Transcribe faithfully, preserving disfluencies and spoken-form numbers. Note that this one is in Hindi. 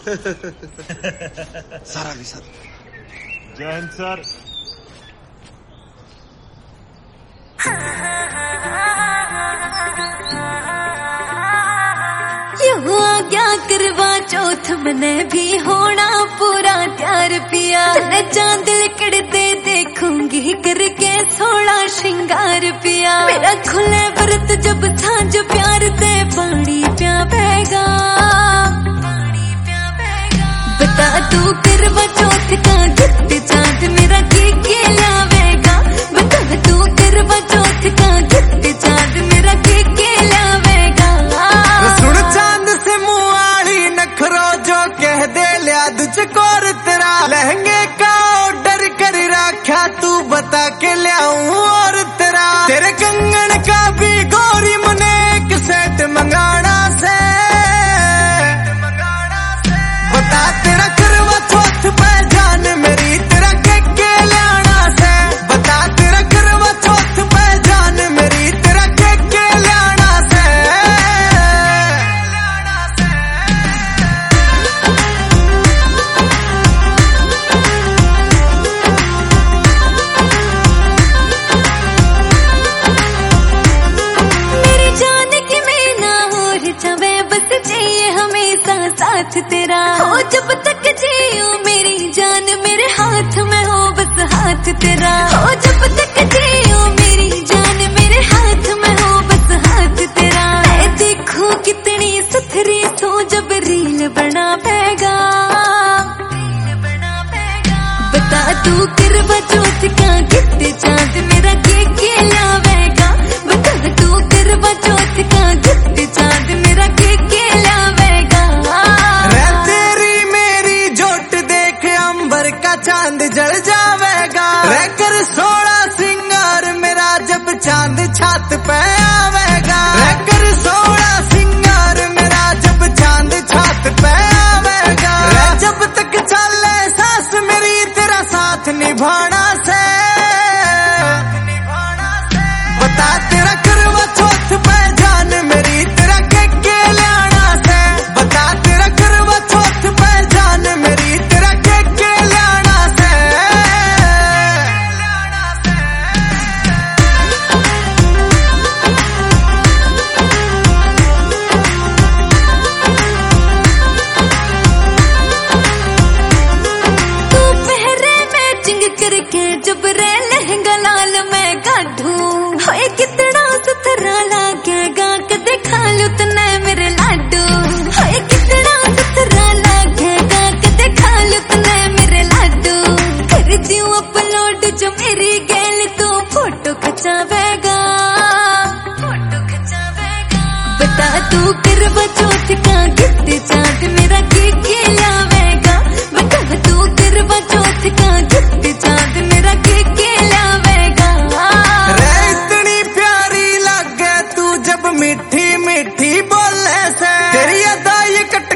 सारा भी सर जैन सर क्या करवा चौथ मने भी होना पूरा त्यार पिया, चांद लिकड़ते देखूंगी करके थोड़ा श्रृंगार पिया। मेरा खुले व्रत जब सांझ प्यार ते पानी प्या बहेगा, बता तू करवा चौथ का गिफ्ट चांद मेरा के के लावेगा, बता तू करवा चौथ का गिफ्ट चांद मेरा के के लावेगा। सुन चांद से मुआली नखरो जो कह दे लिया दुचकोर तेरा लहंगे का ऑर्डर कर रखा, तू बता के लियाऊं और तेरा तेरे कंगन का भी गौरी मने एक सेट मंगाना से, बता तेरा करवा चौथ पहचान मेरी तेरा के के लाना से, बता तेरा करवा चौथ पहचान मेरी तेरा के के लाना से। मेरी जान की मैं ना और जावे बस चाहिए हमेशा साथ तेरा, हो जब तक जियो मेरी जान मेरे हाथ में हो बस हाथ तेरा, हो जब तक जियो मेरी जान मेरे हाथ में हो बस हाथ तेरा। मैं देखूं कितनी सुथरी तू जब रील बना पेगा, बता तू करवा चौथ का गिफ्ट चांद मेरा के के लावेगा, बता तू करवा चौथ का गिफ्ट चांद मेरा के के लावेगा। रे तेरी मेरी जोट देख अंबर का चांद जल जावेगा, रे कर सोलह सिंगार मेरा जब चांद छात पे आवेगा, रे कर सोलह सिंगार मेरा जब चांद छात पे आवेगा, रे जब तक चले सास मेरी तेरा साथ निभाना से, बता तेरा करवा चौथ पहचान मेरी तेरा के के लाना से, बता तेरा करवा चौथ पहचान मेरी तेरा के के लाना से। तू पहरे मैचिंग करके जब रे लहंगा लाल मैं काढूं, होए कितना सुथरा लागेगा कदे खा लूं तने मेरे लाडू, होए कितना सुथरा लागेगा कदे खा लूं तने मेरे लाडू। कर दियो अपलोड जो मेरी गैल तू फोटो खिंचावेगा, फोटो खिंचावेगा, बता तू करवा चौथ का गिफ्ट चांद मेरा के के लावेगा, बता तू करवा चौथ का गिफ्ट चांद मेरा के के लावेगा। रे इतनी प्यारी लगे तू जब मीठी मीठी बोले से, तेरी अदा ये